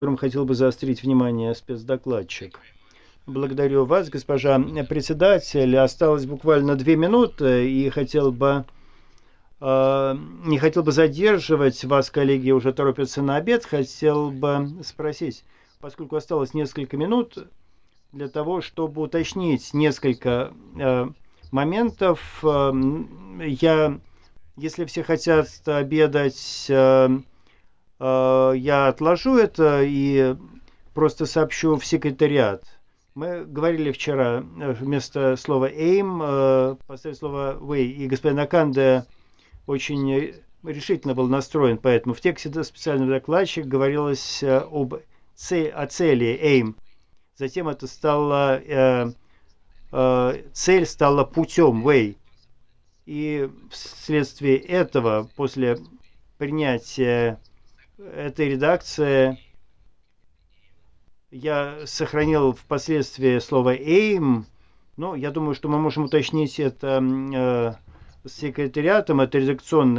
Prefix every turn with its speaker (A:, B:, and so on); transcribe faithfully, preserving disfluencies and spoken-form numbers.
A: котором хотел бы заострить внимание спецдокладчик. Благодарю вас, госпожа председатель. Осталось буквально две минуты, и хотел бы э, не хотел бы задерживать вас, коллеги, уже торопятся на обед. Хотел бы спросить, поскольку осталось несколько минут, для того, чтобы уточнить несколько э, моментов. Э, я, если все хотят обедать, э, э, я отложу это и просто сообщу в секретариат. Мы говорили вчера вместо слова aim э, поставить слово way, и господин Аканде очень решительно был настроен, поэтому в тексте специального докладчика говорилось об цели, о цели aim. Затем это стало э, э, цель стала путем way. И вследствие этого, после принятия этой редакции, я сохранил впоследствии слово aim. Но я думаю, что мы можем уточнить это э, с секретариатом. Это редакционная